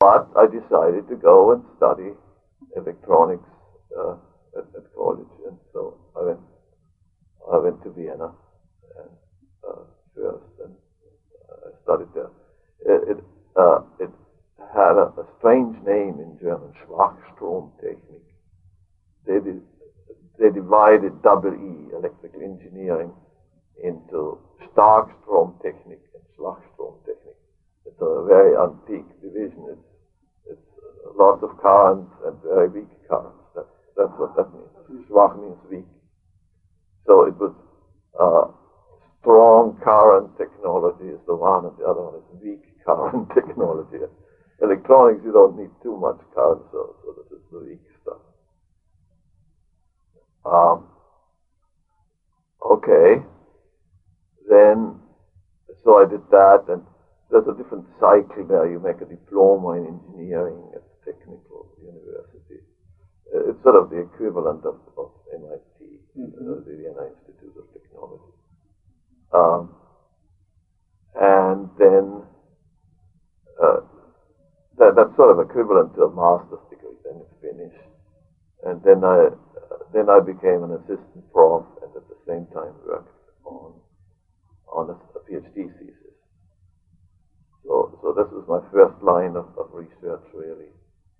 But I decided to go and study electronics at college, and so I went to Vienna and first, and I studied there. It had a strange name in German, Schwachstromtechnik. They divided double E, electrical engineering, into Starkstromtechnik and Schwachstromtechnik. It's a very antique division. It's lots of currents and very weak currents. That's what that means. Schwach means weak. So it was strong current technology is the one, and the other one is weak current technology. Electronics, you don't need too much current, so this is the weak stuff. Okay. Then, so I did that, and there's a different cycle there. You make a diploma in engineering at the technical university. It's sort of the equivalent of MIT, the Vienna Institute of Technology. And then that's sort of equivalent to a master's degree. Then it's finished, and then I became an assistant prof, and at the same time worked on a PhD thesis. So this was my first line of research, really,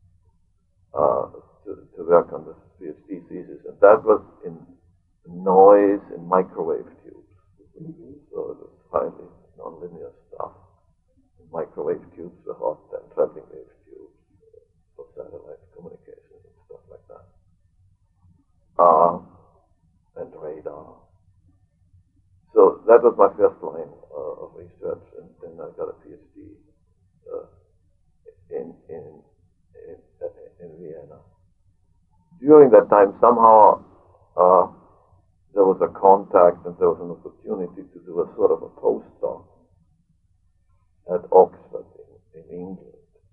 to work on this PhD thesis, and that was in noise in microwave tubes. So it was highly nonlinear stuff. Microwave tubes were hot, and traveling wave tubes for satellite communications and stuff like that. And radar. So that was my first line of research, and then I got a PhD in Vienna. During that time, somehow there was a contact, and there was an opportunity to do a sort of a postdoc at Oxford in England.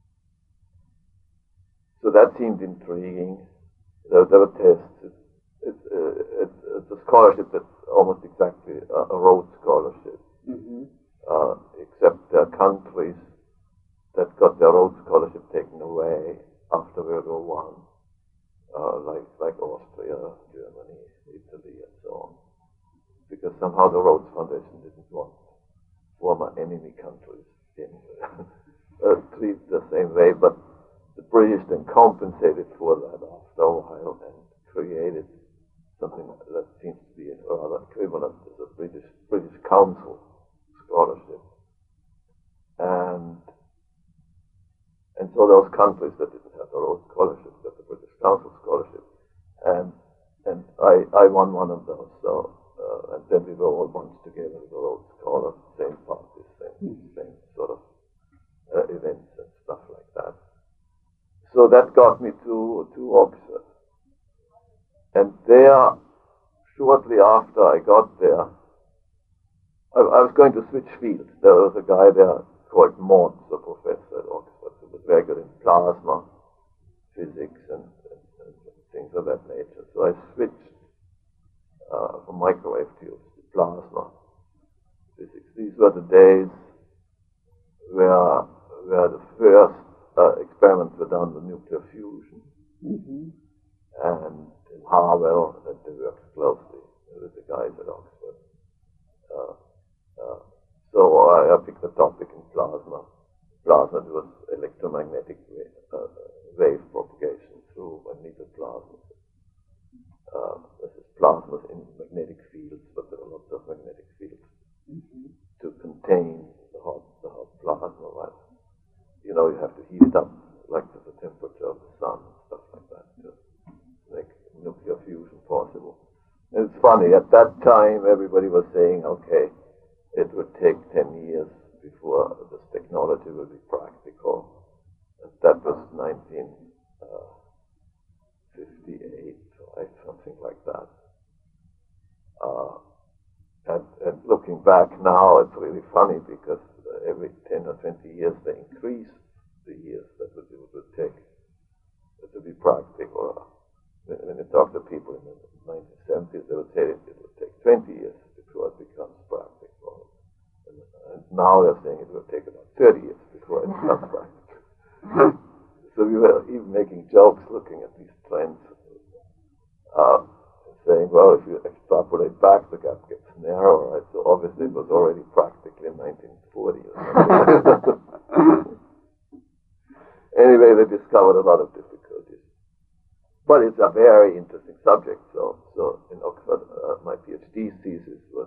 So that seemed intriguing. There were tests. It's a scholarship that's almost exactly a Rhodes Scholarship, except there are countries that got their Rhodes Scholarship taken away after World War I, like Austria, Germany, Italy, and so on, because somehow the Rhodes Foundation didn't want former enemy countries treated the same way, but the British then compensated for that after a while and created something that seems to be rather equivalent to the British Council Scholarship. And so those countries that didn't have the Rhodes Scholarship got the British Council Scholarship, and I won one of those. So and then we were all bunched together with the Rhodes Scholars, same parties, same sort of events and stuff like that. So that got me to Oxford, and there, shortly after I got there, I was going to switch fields. There was a guy there called Mons, a professor at Oxford, who was very good in plasma physics and things of that nature. So I switched from microwave tubes to plasma physics. These were the days where the first experiments were done with nuclear fusion. And in Harwell, that they worked closely with the guys at Oxford. So I picked the topic in plasma. Plasma was electromagnetic wave propagation through magnetoplasma. This is plasmas in magnetic fields, but there are lots of magnetic fields to contain the hot plasma. Right? You have to heat it up like to the temperature of the sun and stuff like that to make nuclear fusion possible. And it's funny, at that time everybody was saying, okay, it would take 10 years before this technology will be practical. And that was 1958, right? Something like that. And looking back now, it's really funny because every 10 or 20 years they increase the years that it would take to be practical. When you talk to people in the 1970s, they would say it would take 20 years before it becomes practical. And now they're saying it will take about 30 years before it becomes practical. So we were even making jokes looking at these trends, saying, well, if you extrapolate back, the gap gets narrower, right? So obviously it was already practically in 1940 or something. Anyway, they discovered a lot of difficulties. But it's a very interesting subject. So in Oxford, my PhD thesis was,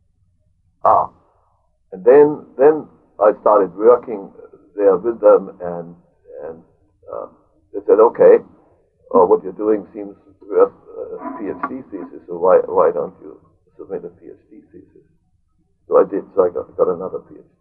and then I started working there with them, and they said, okay, what you're doing seems worth a PhD thesis, so why don't you submit a PhD thesis? So I did, so I got another PhD